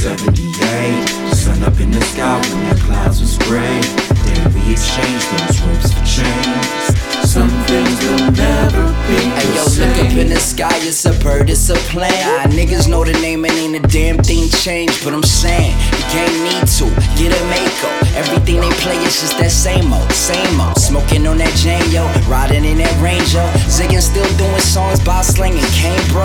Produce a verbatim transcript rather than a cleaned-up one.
seventy-eight, sun up in the sky when the clouds was gray. Then we exchanged those ropes for chains. Some things will never be the Hey yo, same. look up in the sky, it's a bird, it's a plane. Ah, niggas know the name and ain't a damn thing changed. But I'm saying, you can't need to get a Mako. Everything they play is just that same old, same old. Smoking on that Jane, yo, riding in that Range, yo. Ziggin' still doing songs by slinging cane, bro.